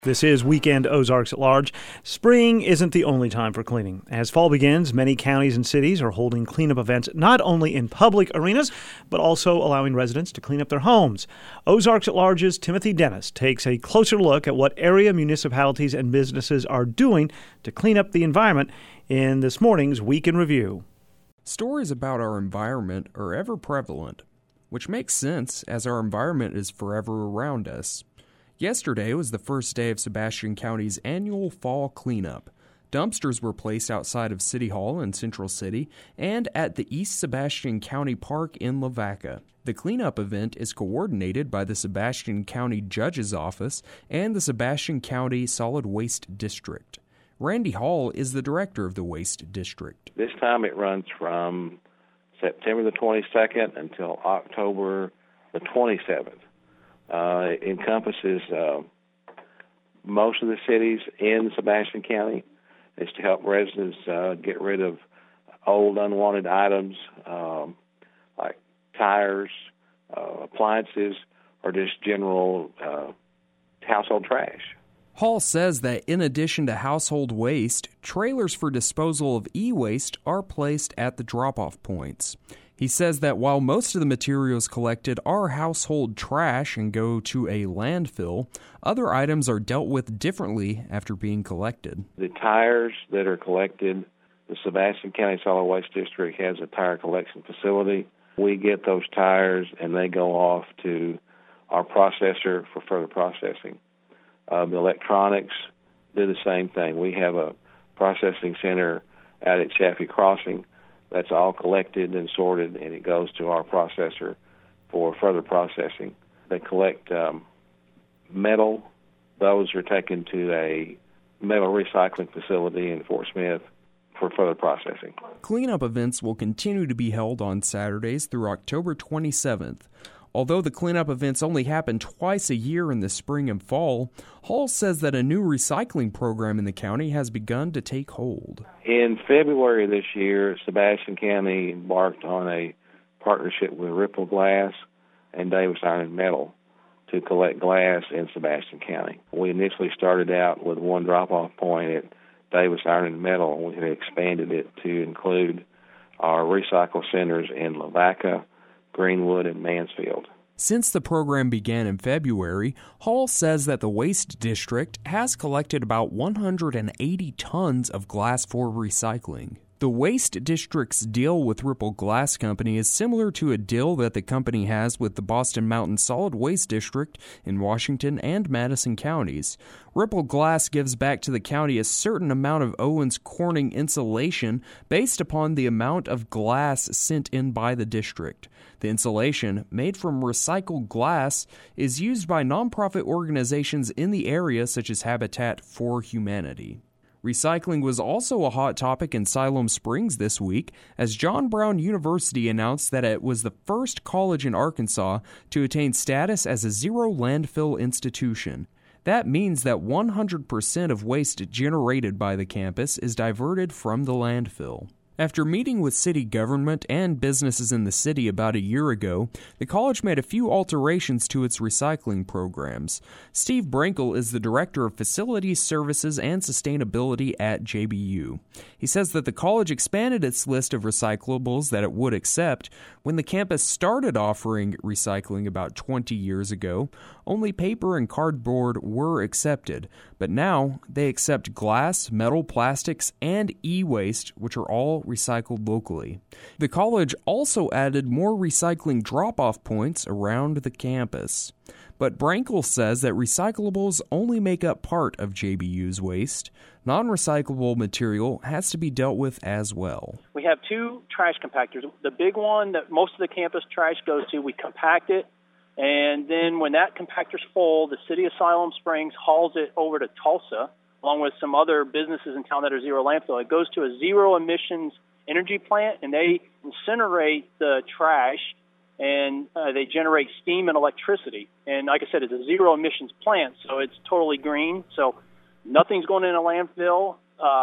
This is Weekend Ozarks at Large. Spring isn't the only time for cleaning. As fall begins, many counties and cities are holding cleanup events not only in public arenas, but also allowing residents to clean up their homes. Ozarks at Large's Timothy Dennis takes a closer look at what area municipalities and businesses are doing to clean up the environment in this morning's Week in Review. Stories about our environment are ever prevalent, which makes sense as our environment is forever around us. Yesterday was the first day of Sebastian County's annual fall cleanup. Dumpsters were placed outside of City Hall in Central City and at the East Sebastian County Park in Lavaca. The cleanup event is coordinated by the Sebastian County Judge's Office and the Sebastian County Solid Waste District. Randy Hall is the director of the Waste District. This time it runs from September the 22nd until October the 27th. It encompasses most of the cities in Sebastian County. It's to help residents get rid of old, unwanted items like tires, appliances, or just general household trash. Hall says that in addition to household waste, trailers for disposal of e-waste are placed at the drop-off points. He says that while most of the materials collected are household trash and go to a landfill, other items are dealt with differently after being collected. The tires that are collected, the Sebastian County Solid Waste District has a tire collection facility. We get those tires and they go off to our processor for further processing. The electronics do the same thing. We have a processing center out at Chaffee Crossing. That's all collected and sorted, and it goes to our processor for further processing. They collect metal. Those are taken to a metal recycling facility in Fort Smith for further processing. Cleanup events will continue to be held on Saturdays through October 27th. Although the cleanup events only happen twice a year in the spring and fall, Hall says that a new recycling program in the county has begun to take hold. In February this year, Sebastian County embarked on a partnership with Ripple Glass and Davis Iron and Metal to collect glass in Sebastian County. We initially started out with one drop-off point at Davis Iron and Metal, and we have expanded it to include our recycle centers in Lavaca, Greenwood, and Mansfield. Since the program began in February, Hall says that the Waste District has collected about 180 tons of glass for recycling. The Waste District's deal with Ripple Glass Company is similar to a deal that the company has with the Boston Mountain Solid Waste District in Washington and Madison counties. Ripple Glass gives back to the county a certain amount of Owens Corning insulation based upon the amount of glass sent in by the district. The insulation, made from recycled glass, is used by nonprofit organizations in the area such as Habitat for Humanity. Recycling was also a hot topic in Siloam Springs this week, as John Brown University announced that it was the first college in Arkansas to attain status as a zero landfill institution. That means that 100% of waste generated by the campus is diverted from the landfill. After meeting with city government and businesses in the city about a year ago, the college made a few alterations to its recycling programs. Steve Brankel is the Director of Facilities, Services, and Sustainability at JBU. He says that the college expanded its list of recyclables that it would accept. When the campus started offering recycling about 20 years ago, only paper and cardboard were accepted, but now they accept glass, metal, plastics, and e-waste, which are all recycled locally. The college also added more recycling drop-off points around the campus. But Brankel says that recyclables only make up part of JBU's waste. Non-recyclable material has to be dealt with as well. We have two trash compactors. The big one that most of the campus trash goes to, we compact it, and then when that compactor's full, the city of Siloam Springs hauls it over to Tulsa, along with some other businesses in town that are zero landfill. It goes to a zero emissions energy plant, and they incinerate the trash, and they generate steam and electricity. And like I said, it's a zero emissions plant, so it's totally green. So nothing's going in a landfill.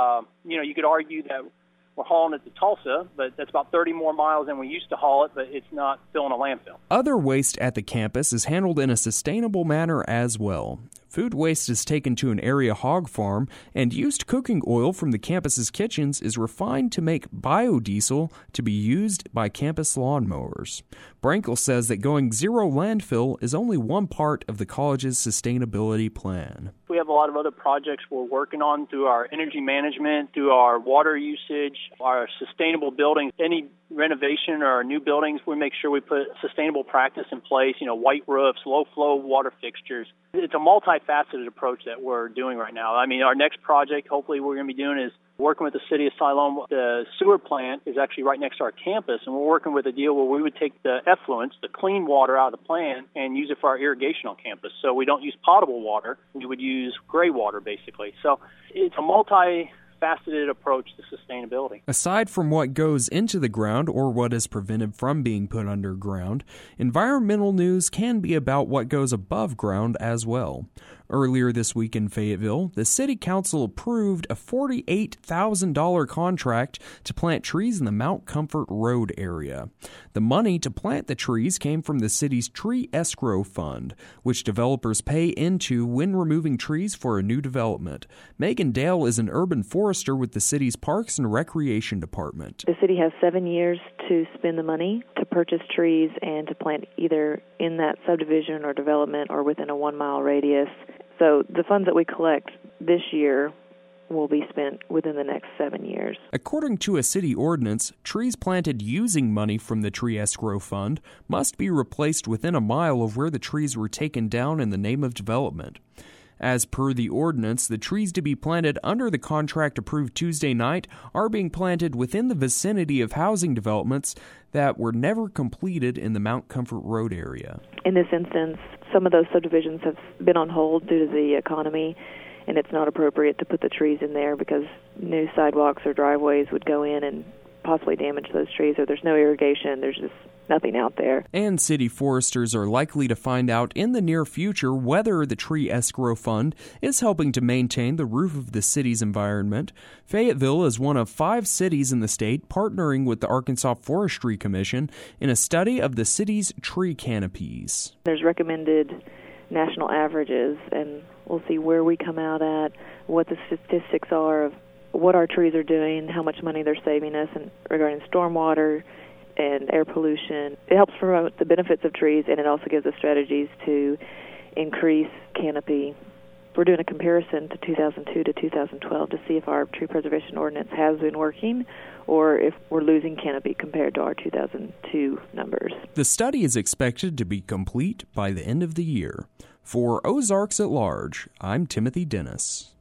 You could argue that we're hauling it to Tulsa, but that's about 30 more miles than we used to haul it, but it's not filling a landfill. Other waste at the campus is handled in a sustainable manner as well. Food waste is taken to an area hog farm, and used cooking oil from the campus's kitchens is refined to make biodiesel to be used by campus lawnmowers. Brankel says that going zero landfill is only one part of the college's sustainability plan. We have a lot of other projects we're working on through our energy management, through our water usage, our sustainable buildings. Any renovation or new buildings, we make sure we put sustainable practice in place, white roofs, low-flow water fixtures. It's a multifaceted approach that we're doing right now. I mean, our next project, hopefully, we're going to be doing is working with the city of Siloam. The sewer plant is actually right next to our campus, and we're working with a deal where we would take the effluents, the clean water out of the plant, and use it for our irrigation on campus. So we don't use potable water. We would use gray water, basically. So it's a multifaceted approach to sustainability. Aside from what goes into the ground or what is prevented from being put underground, environmental news can be about what goes above ground as well. Earlier this week in Fayetteville, the City Council approved a $48,000 contract to plant trees in the Mount Comfort Road area. The money to plant the trees came from the city's Tree Escrow Fund, which developers pay into when removing trees for a new development. Megan Dale is an urban forester with the city's Parks and Recreation Department. The city has 7 years to spend the money to purchase trees and to plant either in that subdivision or development or within a 1-mile radius. So the funds that we collect this year will be spent within the next 7 years. According to a city ordinance, trees planted using money from the Tree Escrow Fund must be replaced within a mile of where the trees were taken down in the name of development. As per the ordinance, the trees to be planted under the contract approved Tuesday night are being planted within the vicinity of housing developments that were never completed in the Mount Comfort Road area. In this instance, some of those subdivisions have been on hold due to the economy, and it's not appropriate to put the trees in there because new sidewalks or driveways would go in and possibly damage those trees, or there's no irrigation, there's just nothing out there. And city foresters are likely to find out in the near future whether the Tree Escrow Fund is helping to maintain the roof of the city's environment. Fayetteville is one of 5 cities in the state partnering with the Arkansas Forestry Commission in a study of the city's tree canopies. There's recommended national averages, and we'll see where we come out at, what the statistics are of what our trees are doing, how much money they're saving us and regarding stormwater and air pollution. It helps promote the benefits of trees, and it also gives us strategies to increase canopy. We're doing a comparison to 2002 to 2012 to see if our tree preservation ordinance has been working or if we're losing canopy compared to our 2002 numbers. The study is expected to be complete by the end of the year. For Ozarks at Large, I'm Timothy Dennis.